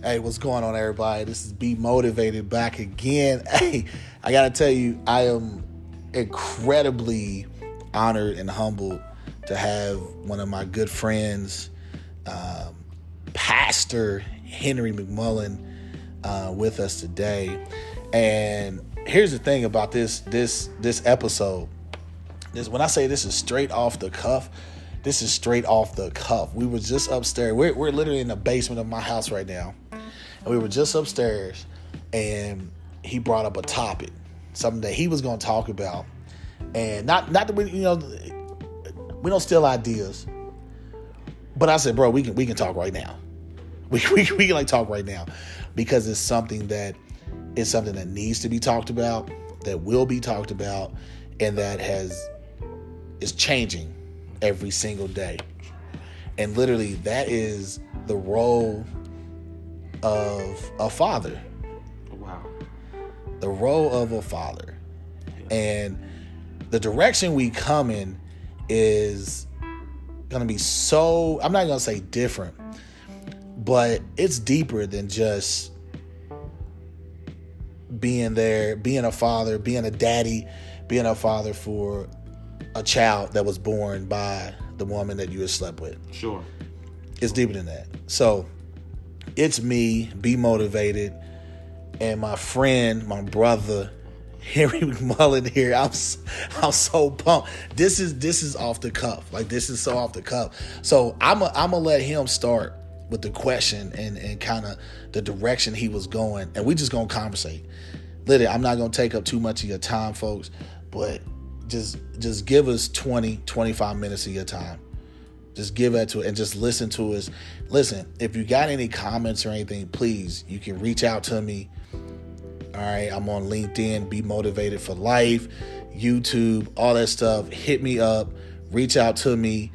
Hey, what's going on, everybody? This is Be Motivated back again. Hey, I gotta tell you, I am incredibly honored and humbled to have one of my good friends, Pastor Henry McMullen, with us today. And here's the thing about this episode. When I say this is straight off the cuff, this is straight off the cuff. We were just upstairs. We're literally in the basement of my house right now. And we were just upstairs, and he brought up a topic, something that he was going to talk about. And not that we don't steal ideas. But I said, bro, we can talk right now. We can like talk right now, because it's something that needs to be talked about, that will be talked about, and that is changing every single day. And literally, that is the role of a father. Wow. The role of a father. And the direction we come in is going to be so, I'm not going to say different, but it's deeper than just being there, being a father, being a daddy, being a father for a child that was born by the woman that you had slept with. Sure. It's deeper than that. So it's me, Be Motivated, and my friend, my brother, Henry McMullen here. I'm so pumped. This is off the cuff. Like, this is so off the cuff. So I'm gonna let him start with the question and kind of the direction he was going, and we just gonna conversate. Literally, I'm not gonna take up too much of your time, folks, but just give us 20, 25 minutes of your time. Just give that to it and just listen to us. Listen, if you got any comments or anything, please, you can reach out to me. All right, I'm on LinkedIn, Be Motivated for Life, YouTube, all that stuff. Hit me up, reach out to me,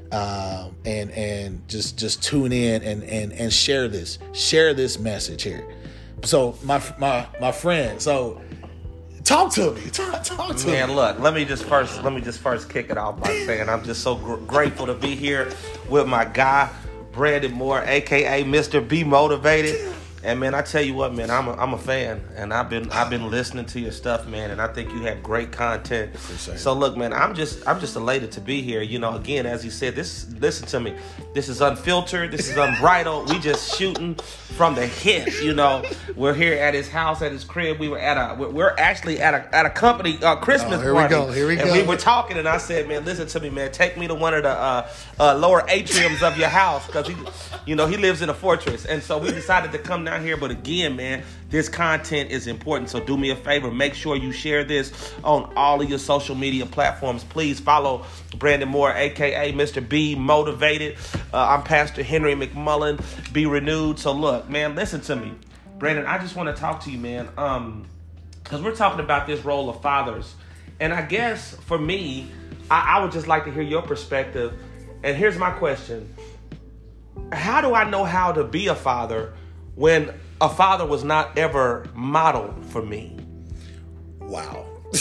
and just tune in and share this message here. So my friend, so talk to me. Talk to me. Man, look, let me just first kick it off by saying I'm just so grateful to be here with my guy, Brandon Moore, aka Mr. Be Motivated. And man, I tell you what, man, I'm a fan, and I've been listening to your stuff, man, and I think you have great content. So look, man, I'm just elated to be here. You know, again, as you said, listen to me. This is unfiltered. This is unbridled. We just shooting from the hip. You know, we're here at his house, at his crib. We're actually at a company Christmas party. Here we go. And we were talking, and I said, man, listen to me, man. Take me to one of the lower atriums of your house, because he lives in a fortress, and so we decided to come down here. But again, man, this content is important, so do me a favor, make sure you share this on all of your social media platforms. Please follow Brandon Moore, aka Mr. Be Motivated. I'm Pastor Henry McMullen, Be Renewed. So look, man, listen to me, Brandon, I just want to talk to you, man, because we're talking about this role of fathers, and I guess for me, I would just like to hear your perspective. And here's my question: how do I know how to be a father when a father was not ever modeled for me? Wow.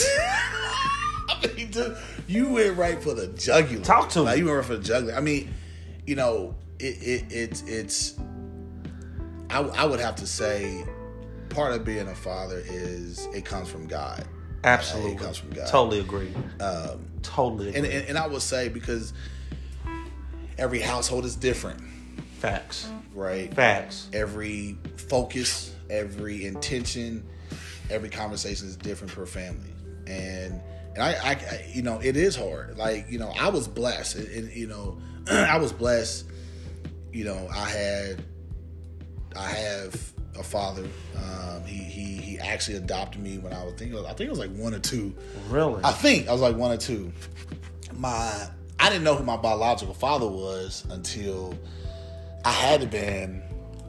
I mean, dude, you went right for the jugular. Talk to me. You went right for the jugular. I mean, it's. I would have to say, part of being a father is it comes from God. Absolutely, it comes from God. Totally agree. Totally agree. And I would say, because every household is different. Facts. Right? Facts. Every focus, every intention, every conversation is different per family. And I it is hard. Like, I was blessed. I was blessed. I have a father. He actually adopted me when I think it was like 1 or 2. Really? I think I was like 1 or 2. I didn't know who my biological father was until I had to been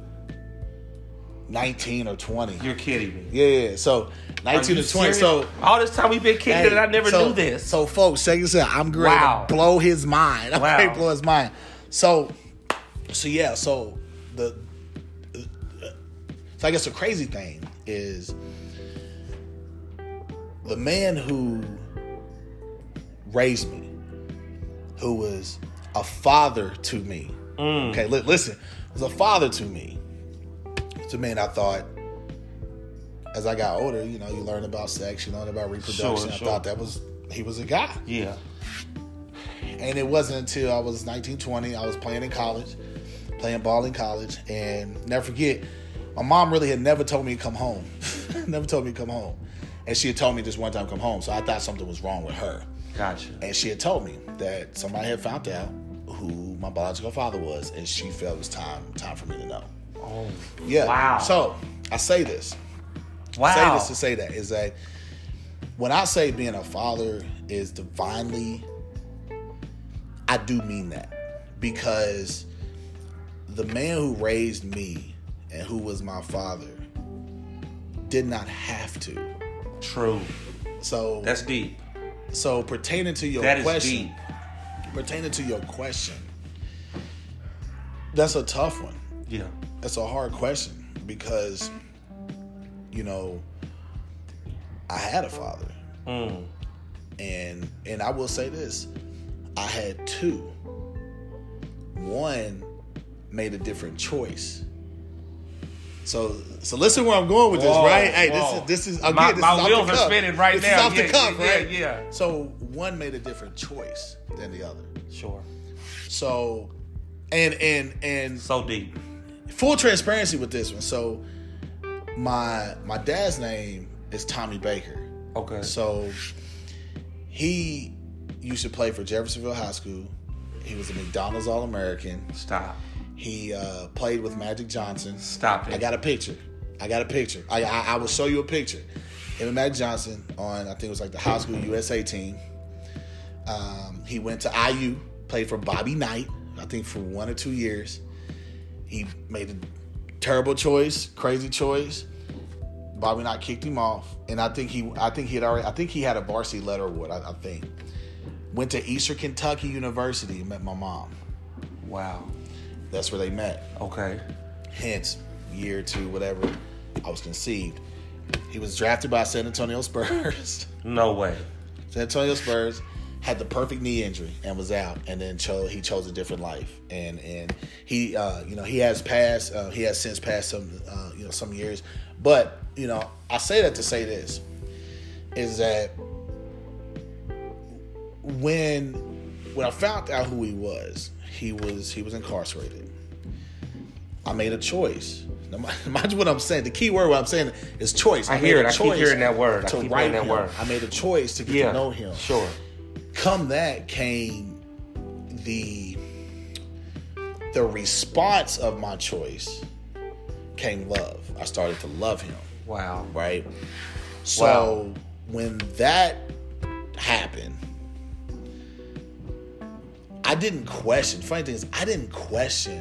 19 or 20. You're kidding me. Yeah. So 19 or 20. Serious? So all this time we've been kicking it, I never knew this. So folks, check this out. I'm going to blow his mind. I'm going to blow his mind. So yeah. So I guess the crazy thing is the man who raised me, who was a father to me. Okay, listen, was a father to me. to me, and I thought, as I got older, you learn about sex, you learn about reproduction. I thought he was a guy. Yeah. And it wasn't until I was 19, 20, I was playing ball in college, and never forget, my mom really had never told me to come home. Never told me to come home. And she had told me just one time to come home, so I thought something was wrong with her. Gotcha. And she had told me that somebody had found out who my biological father was, and she felt it was time for me to know. Oh, yeah. Wow. So I say this. Wow. I say this to say that is that when I say being a father is divinely, I do mean that, because the man who raised me and who was my father did not have to. True. So that's deep. So pertaining to your question, that's a tough one. Yeah. That's a hard question because, I had a father. And I will say this, I had two. One made a different choice. So listen where I'm going with this, right? Hey, this is again, my wheels are spinning right now. This is off the cuff, right? Yeah. So one made a different choice than the other. Sure. So and so deep. Full transparency with this one. So my dad's name is Tommy Baker. Okay. So he used to play for Jeffersonville High School. He was a McDonald's All-American. Stop. He played with Magic Johnson. Stop it. I got a picture. I will show you a picture. Him and Magic Johnson on, I think it was like the high school USA team. He went to IU, played for Bobby Knight, I think for 1 or 2 years. He made a terrible choice, crazy choice. Bobby Knight kicked him off, and I think he had a varsity letter award. I think went to Eastern Kentucky University and met my mom. Wow. That's where they met. Okay. Hence, year 2, whatever, I was conceived. He was drafted by San Antonio Spurs. No way. San Antonio Spurs had the perfect knee injury and was out, and then he chose a different life. And he he has since passed some years. But I say that to say this is that when I found out who he was incarcerated. I made a choice. Now, mind you what I'm saying. The key word what I'm saying is choice. I hear it. I keep hearing that word. I made a choice to get to know him. Sure. Come that came the response of my choice came love. I started to love him. Wow. Right? So when that happened, I didn't question. Funny thing is, I didn't question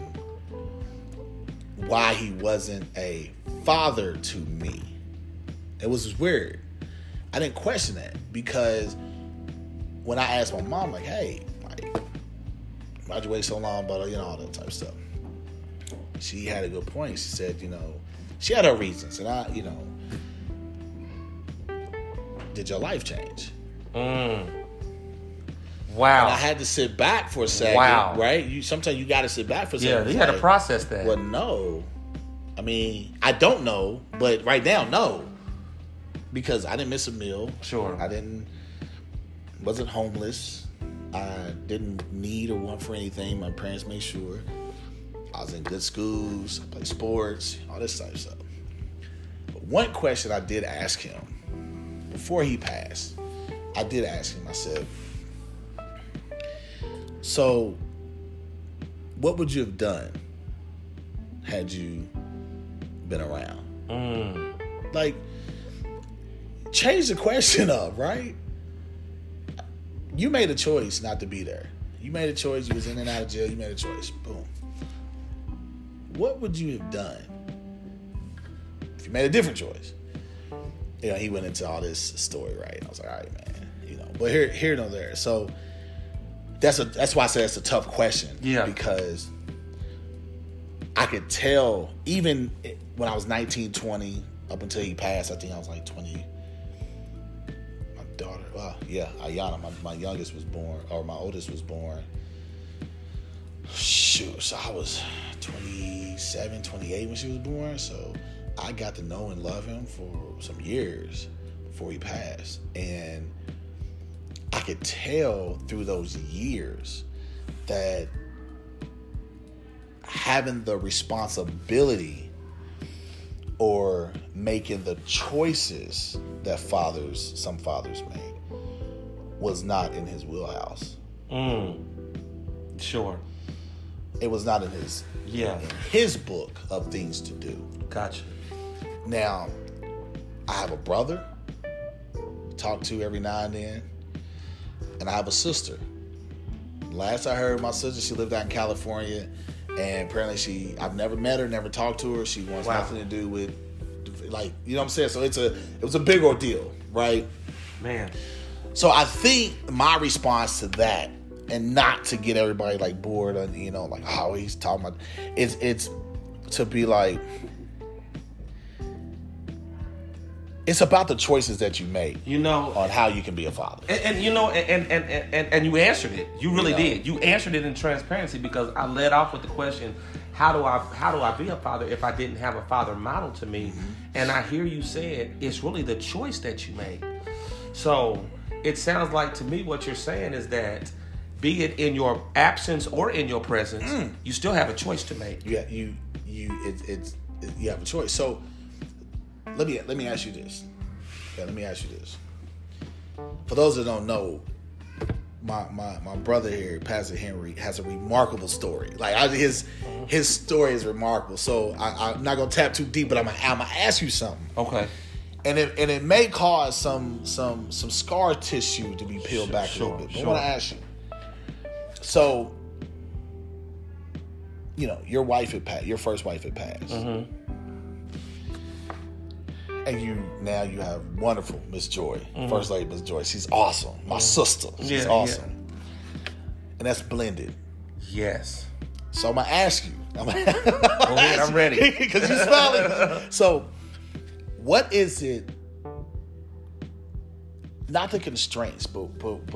why he wasn't a father to me. It was weird. I didn't question that because when I asked my mom, like, hey, why'd you wait so long, but all that type of stuff. She had a good point. She said, she had her reasons, and did your life change? Wow. And I had to sit back for a second. Wow. Right? Sometimes you got to sit back for a second. Yeah, you had to process that. Well, no. I mean, I don't know, but right now, no. Because I didn't miss a meal. Sure. Wasn't homeless. I didn't need or want for anything. My parents made sure. I was in good schools. I played sports. All this type of stuff. But one question I did ask him before he passed, I said, so, what would you have done had you been around? Like, change the question up, right? You made a choice not to be there. You made a choice. You was in and out of jail. You made a choice. Boom. What would you have done if you made a different choice? He went into all this story, right? And I was like, all right, man. But here nor there. So, that's why I said it's a tough question. Yeah. Because I could tell, even when I was 19, 20, up until he passed, I think I was like 20. My daughter, Ayana, my youngest was born, or my oldest was born. Shoot, so I was 20, 27, 28 when she was born. So I got to know and love him for some years before he passed. And I could tell through those years that having the responsibility or making the choices that some fathers made was not in his wheelhouse. Sure. It was not in his book of things to do. Gotcha. Now, I have a brother, talk to every now and then, and I have a sister. Last I heard, my sister, she lived out in California, and apparently I've never met her, never talked to her. She wants nothing to do with, like, you know what I'm saying? So it was a big ordeal, right? Man. So I think my response to that, and not to get everybody like bored and, you know, like, oh, he's talking about, it's to be like, it's about the choices that you make, you know, on how you can be a father. And you know, and you answered it. You really did. You answered it in transparency, because I led off with the question, how do I be a father if I didn't have a father model to me? Mm-hmm. And I hear you said it's really the choice that you make. So it sounds like to me what you're saying is that, be it in your absence or in your presence, you still have a choice to make. You have a choice. So let me ask you this. Yeah, let me ask you this. For those that don't know, my brother here, Pastor Henry, has a remarkable story. Like his story is remarkable. So I'm not gonna tap too deep, but I'm gonna ask you something. Okay. And it may cause some scar tissue to be peeled back a little bit. But I want to ask you. So, you know, your first wife had passed. Mm-hmm. And you have wonderful Miss Joy, First Lady Miss Joy. She's awesome. My sister. She's awesome. Yeah. And that's blended. Yes. So I'm going to ask you. Go ahead, I'm ready. Because you're smiling. So, what is it, not the constraints, but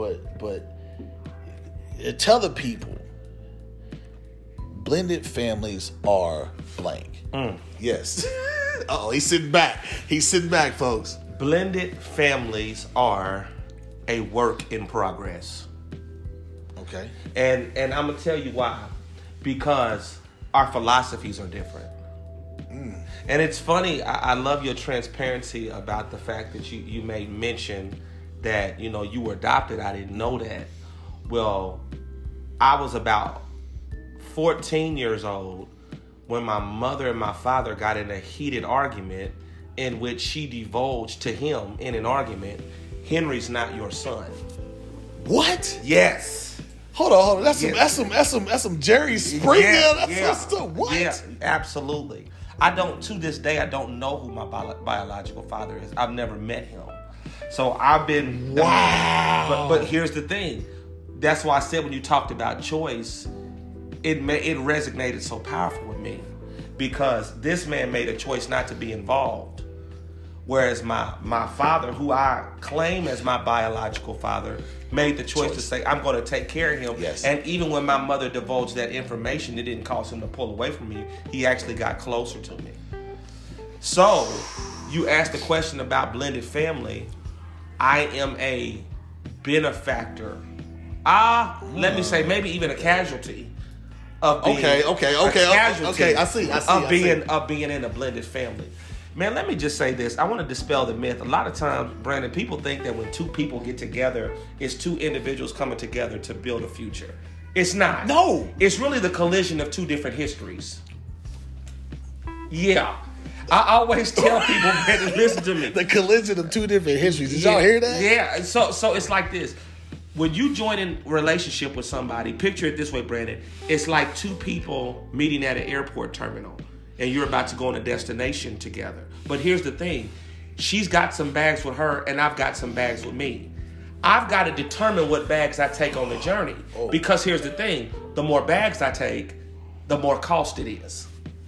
tell the people, blended families are blank. Yes. Uh-oh, he's sitting back. He's sitting back, folks. Blended families are a work in progress. Okay. And I'm going to tell you why. Because our philosophies are different. And it's funny, I love your transparency about the fact that you made mention that, you know, you were adopted. I didn't know that. Well, I was about 14 years old when my mother and my father got in a heated argument in which she divulged to him in an argument, Henry's not your son. What? Yes. Hold on. That's some Jerry Springer. That's some stuff. What? Yeah, absolutely. To this day, I don't know who my biological father is. I've never met him. So I've been... Wow. But here's the thing. That's why I said when you talked about choice, it resonated so powerful with me, because this man made a choice not to be involved, whereas my father, who I claim as my biological father, made the choice to say, I'm going to take care of him. Yes. And even when my mother divulged that information, it didn't cause him to pull away from me. He actually got closer to me. So you asked the question about blended family. I am a benefactor. Let me say maybe even a casualty of being of being in a blended family. Man, let me just say this. I want to dispel the myth. A lot of times, Brandon, people think that when two people get together, it's two individuals coming together to build a future. It's not. No. It's really the collision of two different histories. Yeah. I always tell people, Brandon, listen to me. The collision of two different histories. Did y'all hear that? Yeah. So it's like this. When you join in a relationship with somebody, picture it this way, Brandon. It's like two people meeting at an airport terminal, and you're about to go on a destination together. But here's the thing. She's got some bags with her, and I've got some bags with me. I've got to determine what bags I take on the journey. Because here's the thing. The more bags I take, the more cost it is.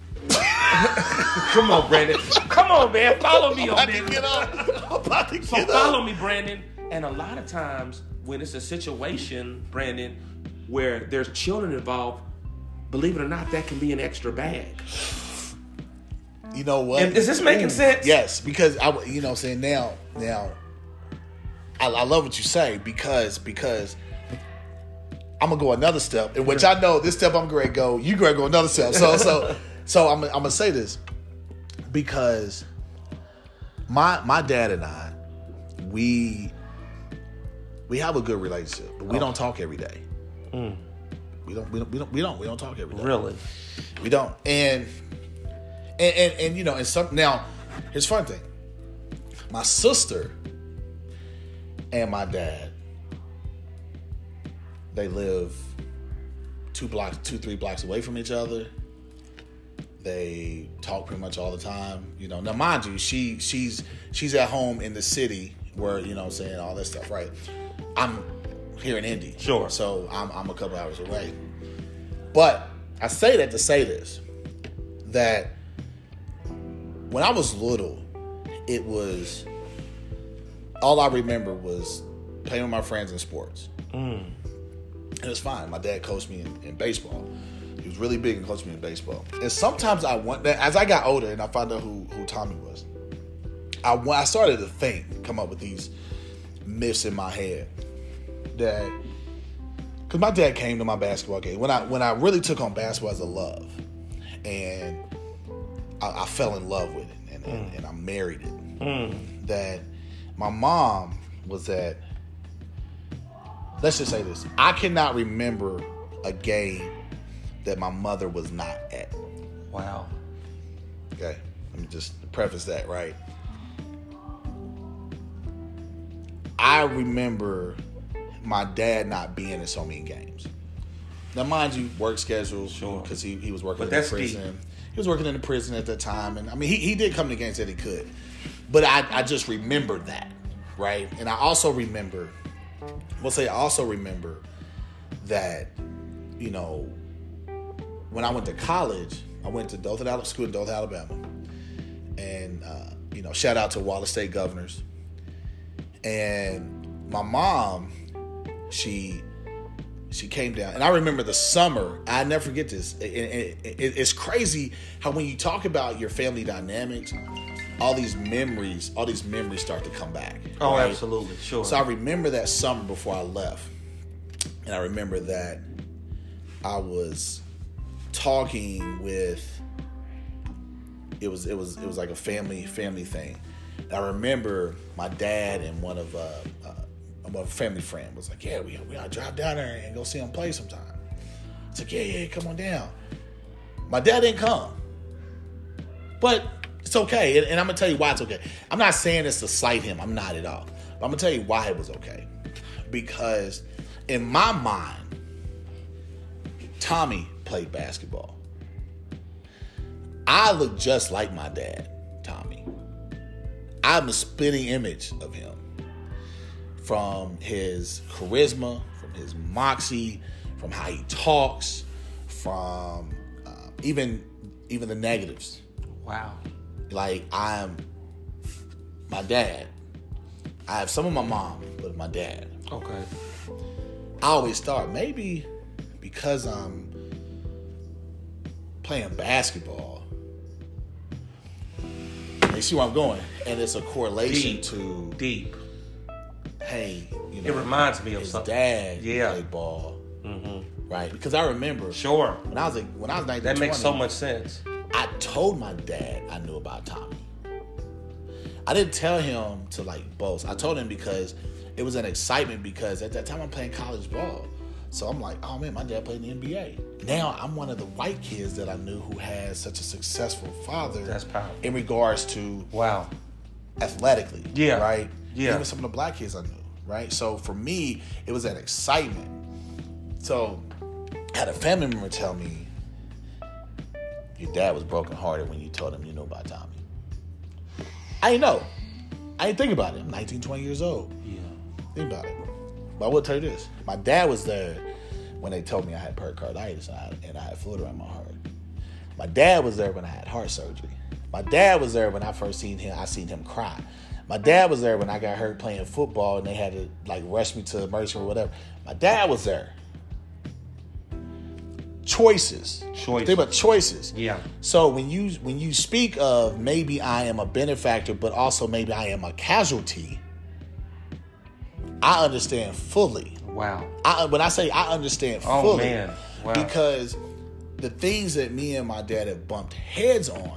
Come on, Brandon. Come on, man. Follow me on this. So follow me, Brandon. And a lot of times, when it's a situation, Brandon, where there's children involved, believe it or not, that can be an extra bag. You know what? And is this making sense? Yes, because you know what I'm saying, now I love what you say because I'm gonna go another step, in which I know this step I'm gonna go, you gonna go another step. So I'm gonna say this because my dad and I, we have a good relationship, but we don't talk every day. We don't talk every day. Really? We don't. And you know, and some now here's the fun thing. My sister and my dad, they live 2-3 blocks away from each other. They talk pretty much all the time. You know, now mind you, she's at home in the city where, you know what I'm saying, all that stuff, right? I'm here in Indy. Sure. So I'm a couple hours away. But I say that to say this, that when I was little, it was, all I remember was playing with my friends in sports. And it was fine. My dad coached me in baseball. He was really big and coached me in baseball. And sometimes as I got older and I found out who Tommy was, I started to come up with these myths in my head that, because my dad came to my basketball game when I really took on basketball as a love, and I fell in love with it, and I married it. That my mom was at, let's just say this, I cannot remember a game that my mother was not at. Wow. Okay, let me just preface that, right? I remember my dad not being in so many games. Now, mind you, work schedules, sure, because he was working in the prison. Deep. He was working in the prison at that time, and I mean, he did come to games that he could, but I just remembered that, right? And I also remember, that, you know, when I went to college, I went to Dothan School in Dothan, Alabama, and you know, shout out to Wallace State Governors. And my mom, she came down, and I remember the summer. I never forget this. It's crazy how when you talk about your family dynamics, all these memories start to come back. Oh, right? Absolutely, sure. So I remember that summer before I left, and I remember that I was talking with. It was like a family thing. And I remember my dad and one of a family friend was like, "Yeah, we gotta drive down there and go see him play sometime." It's like, "Yeah, come on down." My dad didn't come, but it's okay, and I'm gonna tell you why it's okay. I'm not saying this to slight him. I'm not at all. But I'm gonna tell you why it was okay, because in my mind, Tommy played basketball. I look just like my dad, Tommy. I'm a spitting image of him. From his charisma, from his moxie, from how he talks, from even the negatives. Wow. Like, I'm my dad. I have some of my mom, but my dad. Okay. I always thought maybe because I'm playing basketball, you see where I'm going, and it's a correlation to deep. Hey, you know, it reminds me of his something. Dad played ball, right? Because I remember, sure, when I was 19, that makes so much sense. I told my dad I knew about Tommy. I didn't tell him to like boast. I told him because it was an excitement, because at that time I'm playing college ball. So I'm like, oh man, my dad played in the NBA. Now I'm one of the white kids that I knew who had such a successful father. That's powerful. In regards to athletically. Yeah. Right? Yeah. Even some of the black kids I knew. Right? So for me, it was an excitement. So I had a family member tell me, your dad was brokenhearted when you told him you knew about Tommy. I didn't know. I didn't think about it. I'm 19, 20 years old. Yeah. Think about it. But I will tell you this. My dad was there when they told me I had pericarditis and I had fluid around my heart. My dad was there when I had heart surgery. My dad was there when I first seen him. I seen him cry. My dad was there when I got hurt playing football and they had to like rush me to emergency or whatever. My dad was there. choices. Think about choices. Yeah. So when you speak of maybe I am a benefactor, but also maybe I am a casualty, I understand fully. Wow. When I say I understand fully, Oh man. Wow. because the things that me and my dad have bumped heads on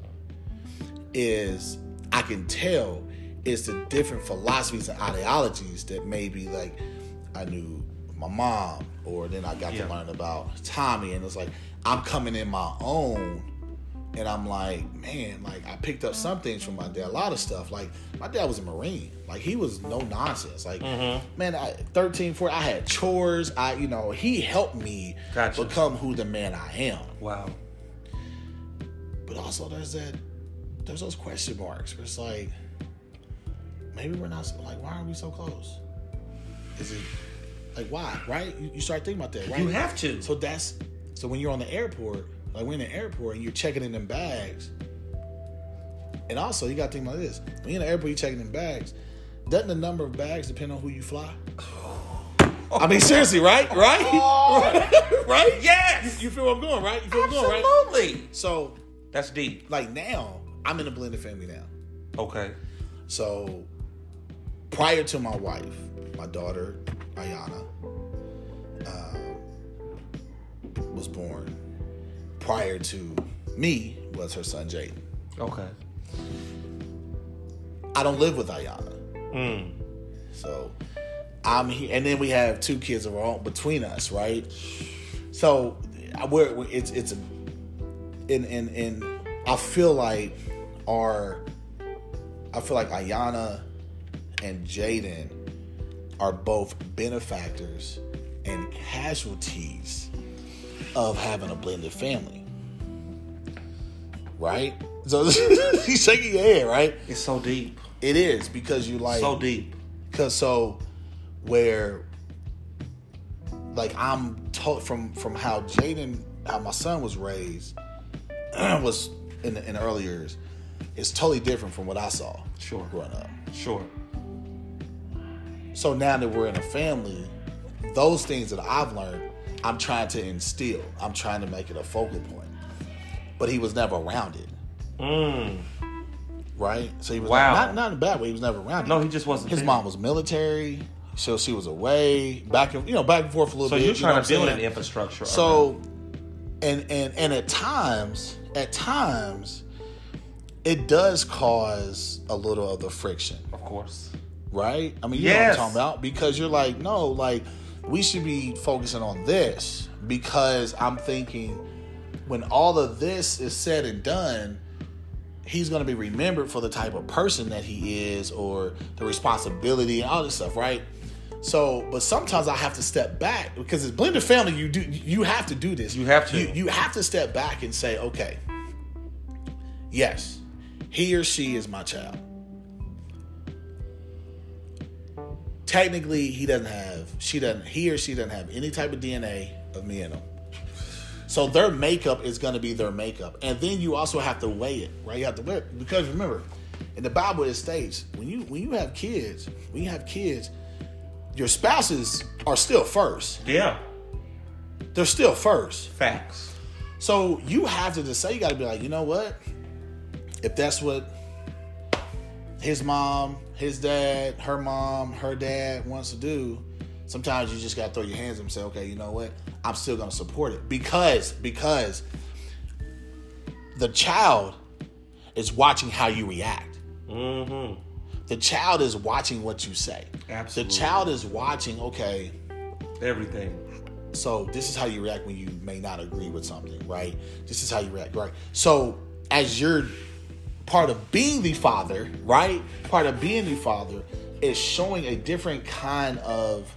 is I can tell is the different philosophies and ideologies that maybe like I knew my mom, or then I got to learn about Tommy, and it's like I'm coming in my own, and I'm like, man, like I picked up some things from my dad, a lot of stuff. Like my dad was a Marine, like he was no nonsense. Like man, 13, 14, I had chores. He helped me become who the man I am. Wow. But also there's those question marks where it's like, maybe we're not, like, why are we so close? Is it like, why, right? You start thinking about that, right? You have to. So when you're on the airport, like we're in the airport and you're checking in them bags, and also you got to think about this: when you're in the airport, you're checking in bags. Doesn't the number of bags depend on who you fly? I mean, seriously, right? Right? Yes. You feel where I'm going, right? You feel where I'm going, right? Absolutely. So that's deep. Like now, I'm in a blended family now. Okay. So prior to my wife, my daughter Ayana was born. Prior to me was her son Jaden. Okay. I don't live with Ayana. So I'm here, and then we have 2 kids of our own between us, right? So I feel like Ayana and Jaden are both benefactors and casualties of having a blended family, right? So you shaking your head, right? It's so deep. It is, because you like so deep. Because where like I'm told from how Jaden, how my son was raised, was in the early years, it's totally different from what I saw. Sure. Growing up. Sure. So now that we're in a family, those things that I've learned, I'm trying to instill. I'm trying to make it a focal point. But he was never around it. Right? So he was not in a bad way. He was never around it. No, he just wasn't. His mom was military, so she was away, back and forth a little bit. So you're trying to build an infrastructure. So, and at times, it does cause a little of the friction. Of course. Right? I mean, you know what I'm talking about. Because you're like, no, like, we should be focusing on this. Because I'm thinking, when all of this is said and done, he's going to be remembered for the type of person that he is, or the responsibility and all this stuff, right? So, but sometimes I have to step back, because as blended family, you have to do this. You have to. You have to step back and say, okay, yes, he or she is my child. Technically, he or she doesn't have any type of DNA of me in them. So their makeup is going to be their makeup. And then you also have to weigh it, right? You have to weigh it. Because remember, in the Bible it states, when you have kids, your spouses are still first. Yeah. They're still first. Facts. So you have to decide, you got to be like, you know what? If that's what his mom, his dad, her mom, her dad wants to do, sometimes you just got to throw your hands up and say, okay, you know what? I'm still going to support it. Because the child is watching how you react. Mm-hmm. The child is watching what you say. Absolutely. The child is watching, okay, everything. So this is how you react when you may not agree with something, right? This is how you react, right? So as you're part of being the father, right? Part of being the father is showing a different kind of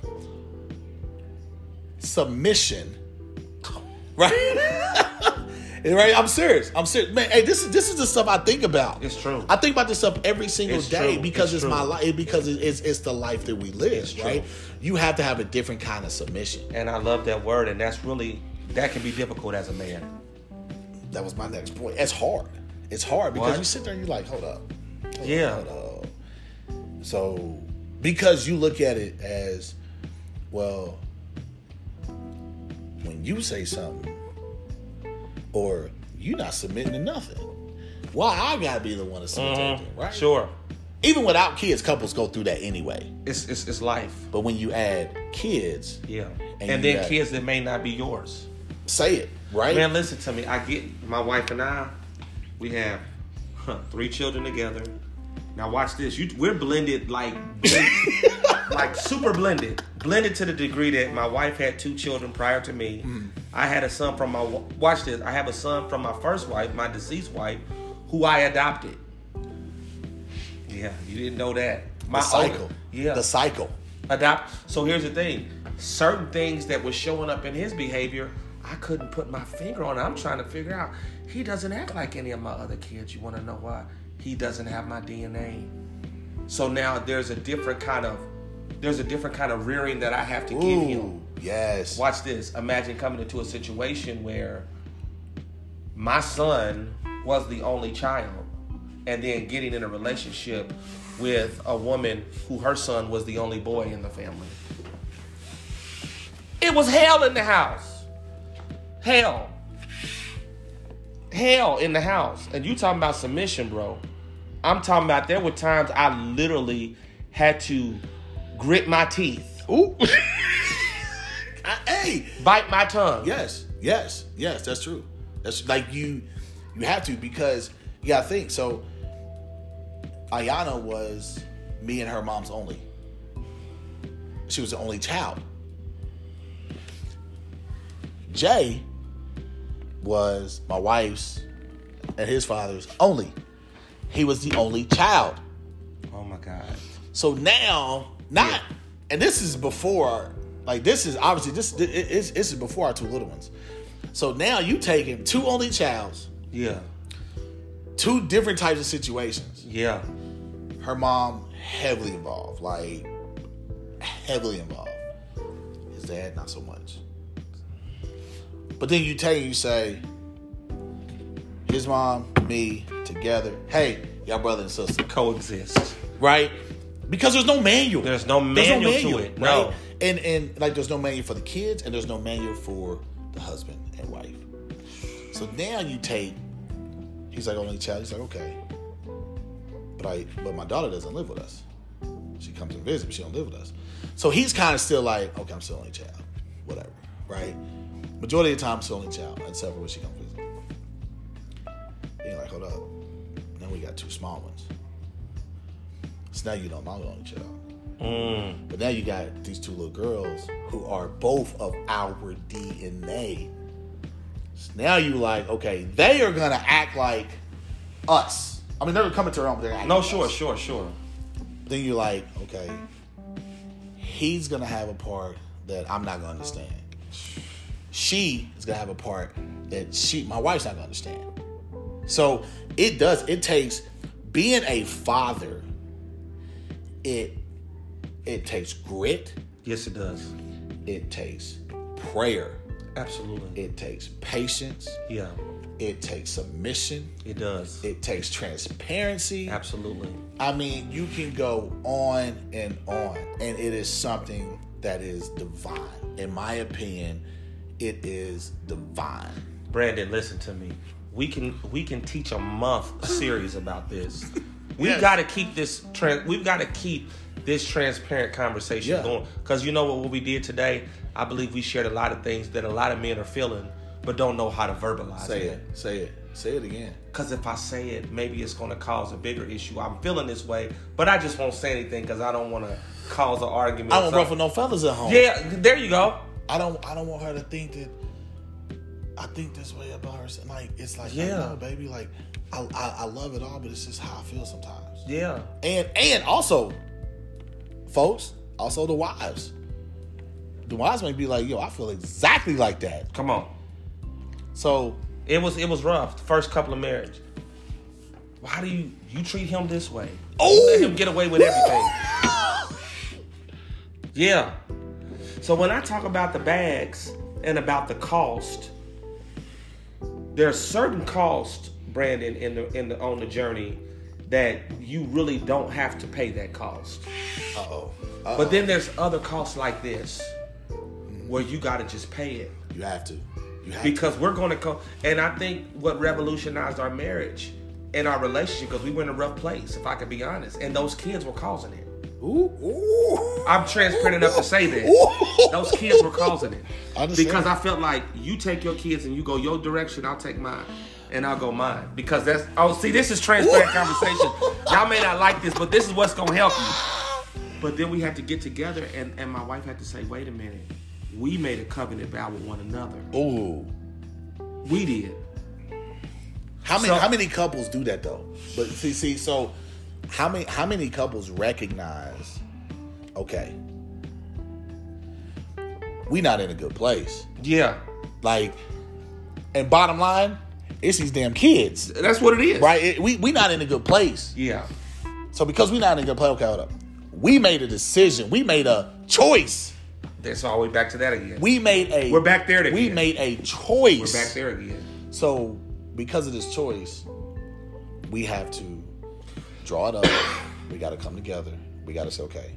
submission, right? Right? I'm serious. Man, hey, this is the stuff I think about. It's true. I think about this stuff every single day true. because it's my life. Because it's the life that we live, right? You have to have a different kind of submission. And I love that word, and that can be difficult as a man. That was my next point. It's hard. It's hard because you sit there and you're like, hold up. Hold up. So, because you look at it as, well, when you say something, or you not submitting to nothing. Why I gotta be the one to submit to everything, right? Sure. Even without kids, couples go through that anyway. It's life. But when you add kids, Yeah. And And you then got- kids that may not be yours. say it, right? Man, listen to me. I get my wife and I. We have 3 children together. Now watch this. We're blended like super blended. Blended to the degree that my wife had 2 children prior to me. I had a son from watch this. I have a son from my first wife, my deceased wife, who I adopted. Yeah, you didn't know that. The cycle. Yeah. The cycle. Adopt. So here's the thing. Certain things that were showing up in his behavior, I couldn't put my finger on. I'm trying to figure out. He doesn't act like any of my other kids. You want to know why? He doesn't have my DNA. So now there's a different kind of rearing that I have to give him. Ooh, yes. Watch this. Imagine coming into a situation where my son was the only child, and then getting in a relationship with a woman who her son was the only boy in the family. It was hell in the house. Hell. Hell in the house. And you talking about submission, bro. I'm talking about there were times I literally had to grit my teeth. Ooh. Hey. Bite my tongue. Yes. That's true. That's like you have to, because you gotta think. So Ayana was me and her mom's only. She was the only child. Jay was my wife's and his father's only. He was the only child. Oh my God. So now, and this is before, like this is obviously, this is before our 2 little ones. So now you taking 2 only childs, Yeah. 2 different types of situations. Yeah. Her mom heavily involved, like heavily involved. His dad, not so much. But then you say, his mom, me, together. Hey, y'all brother and sister. Coexist. Right? Because there's no manual. There's no manual to it. No. Right? And like there's no manual for the kids, and there's no manual for the husband and wife. So now you take, he's like only child. He's like, okay. But my daughter doesn't live with us. She comes and visits, but she don't live with us. So he's kind of still like, okay, I'm still only child. Whatever. Right? Majority of the time, I'm still only child, except for when she comes visit. He's like, hold up. Now we got 2 small ones. So now you know I'm the only child. But now you got these 2 little girls who are both of our DNA. So now you like, okay, they are gonna act like us. I mean, they're gonna come into their own, but they're gonna act No, like sure, us. sure. Then you're like, okay, he's gonna have a part that I'm not gonna understand. She is gonna have a part that my wife's not gonna understand. So it takes being a father. It takes grit. Yes, it does. It takes prayer. Absolutely. It takes patience. Yeah, It takes submission. it does. It takes transparency. Absolutely. I mean, you can go on, and it is something that is divine. In my opinion, it is divine. Brandon, listen to me. We can teach a month series about this. We've Yes. got to keep this we've got to keep this transparent conversation going, because you know what we did today? I believe we shared a lot of things that a lot of men are feeling but don't know how to verbalize Say it again. Because if I say it, maybe it's going to cause a bigger issue. I'm feeling this way, but I just won't say anything because I don't want to cause an argument. I don't ruffle no feathers at home. Yeah, there you go. I don't want her to think that I think this way about her. Like, it's like, Yeah. no, baby, like I love it all, but it's just how I feel sometimes. Yeah. And also, folks, also the wives. The wives may be like, yo, I feel exactly like that. Come on. So It was rough. The first couple of marriage. Why do you treat him this way? Oh! You let him get away with everything. Yeah. So when I talk about the bags and about the cost, there's certain cost, Brandon, on the journey that you really don't have to pay that cost. uh-oh. But then there's other costs like this. where you got to just pay it. You have to. Because we're going to come. And I think what revolutionized our marriage and our relationship, because we were in a rough place, if I could be honest, and those kids were causing it. Ooh. I'm transparent enough to say that. Those kids were causing it. Because I felt like you take your kids and you go your direction, I'll take mine. And I'll go mine. Because that's, this is transparent conversation. Y'all may not like this, but this is what's going to help you. But then we had to get together, and my wife had to say, wait a minute. We made a covenant vow with one another. Ooh. We did. How many couples do that though? But see, so how many couples recognize, okay, we not in a good place. Yeah. Like, and bottom line, it's these damn kids. That's what it is. Right? We not in a good place. Yeah. So because we not in a good place, okay, hold up. We made a decision. We made a choice. That's all the way back to that again. We're back there again. We made a choice. We're back there again. So because of this choice, we have to draw it up. We got to come together. We got to say, okay,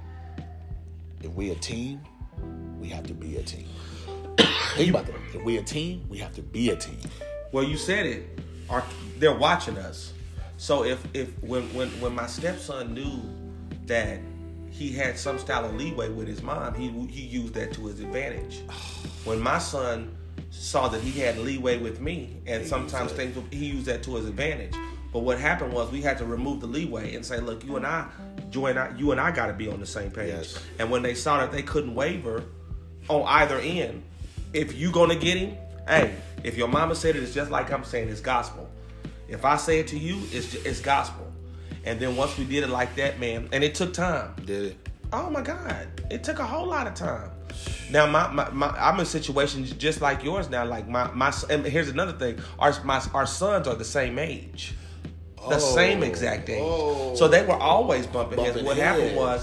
if we a team, we have to be a team. Think about that. If we a team, we have to be a team. Well, you said it. They're watching us. So when my stepson knew that he had some style of leeway with his mom, he used that to his advantage. When my son saw that he had leeway with me, and sometimes he used that to his advantage. But what happened was we had to remove the leeway and say, look, you and I got to be on the same page. Yes. And when they saw that they couldn't waver on either end, if you gonna get him, hey, if your mama said it, it's just like I'm saying, it's gospel. If I say it to you, it's gospel. And then once we did it like that, man, and it took time. Did it? Oh my God, it took a whole lot of time. Now I'm in situations just like yours now. Like my and here's another thing: our sons are the same age, the same exact age. So they were always bumping heads. What happened was,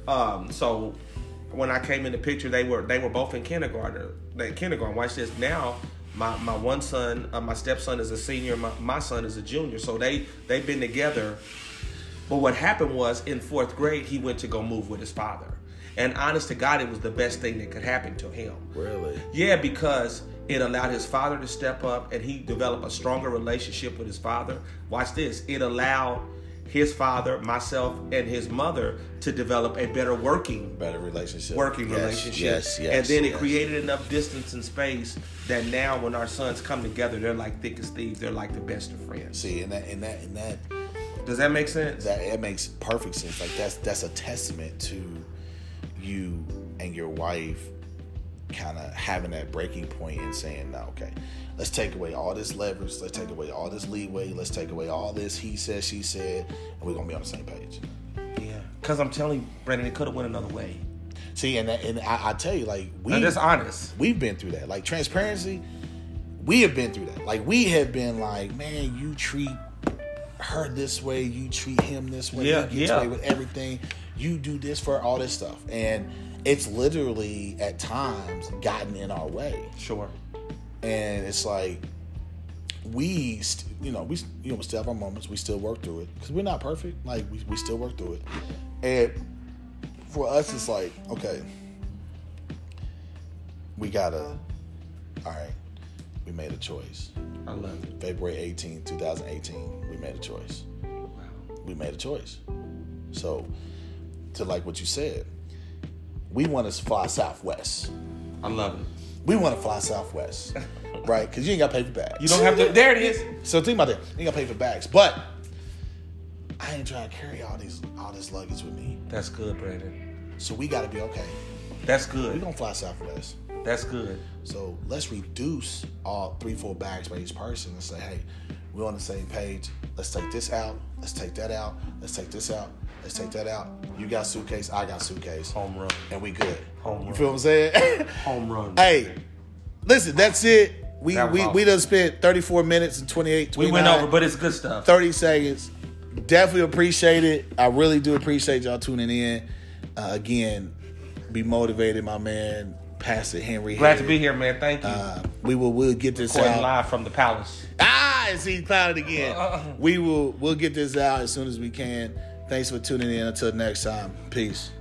so when I came in the picture, they were both in kindergarten. Watch this now. My one son, my stepson is a senior. My son is a junior. So they've been together. But what happened was in 4th grade, he went to go move with his father. And honest to God, it was the best thing that could happen to him. Really? Yeah, because it allowed his father to step up and he developed a stronger relationship with his father. Watch this. It allowed his father, myself, and his mother to develop a better relationship. Yes, and then it created enough distance and space that now when our sons come together, they're like thick as thieves. They're like the best of friends. See, and that does that make sense? It makes perfect sense. Like that's a testament to you and your wife kind of having that breaking point and saying, no, okay, let's take away all this leverage, let's take away all this leeway, let's take away all this he said, she said, and we're gonna be on the same page. Yeah, because I'm telling you, Brandon, it could have went another way. See, and I tell you, like that's honest. We've been through that. Like transparency, we have been through that. Like we have been like, man, you treat her this way, you treat him this way, you get away with everything, you do this for all this stuff, and it's literally at times gotten in our way. Sure. And it's like we still have our moments, we still work through it because we're not perfect. Like we still work through it, and for us it's like, okay, we gotta, all right, we made a choice. I love it. February 18, 2018, we made a choice. Wow. We made a choice. So, to like what you said, we want to fly Southwest. I love it. We want to fly Southwest, right? Because you ain't got to pay for bags. You don't have to. There it is. So think about that. You ain't got to pay for bags, but I ain't trying to carry all this luggage with me. That's good, Brandon. So we got to be okay. That's good. We gonna fly Southwest. That's good. So let's reduce all 3-4 bags by each person and say, hey, we're on the same page. Let's take this out. Let's take that out. Let's take this out. Let's take that out. You got suitcase. I got suitcase. Home run. And we good. Home run. You feel what I'm saying? Home run. Hey, listen, that's it. We awesome. We done spent 34 minutes and 29. We went over, but it's good stuff. 30 seconds. Definitely appreciate it. I really do appreciate y'all tuning in. Again, be motivated, my man. Pastor Henry. Glad to be here, man. Thank you. We'll get this out live from the palace. See, clouded again. We'll get this out as soon as we can. Thanks for tuning in. Until next time. Peace.